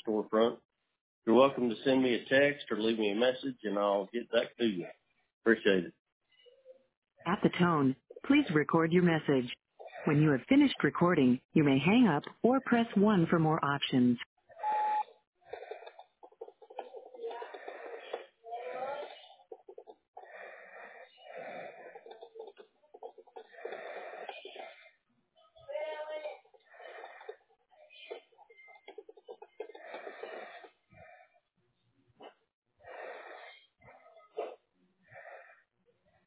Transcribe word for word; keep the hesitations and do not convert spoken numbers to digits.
storefront. You're welcome to send me a text or leave me a message, and I'll get back to you. Appreciate it. At the tone, please record your message. When you have finished recording, you may hang up or press one for more options.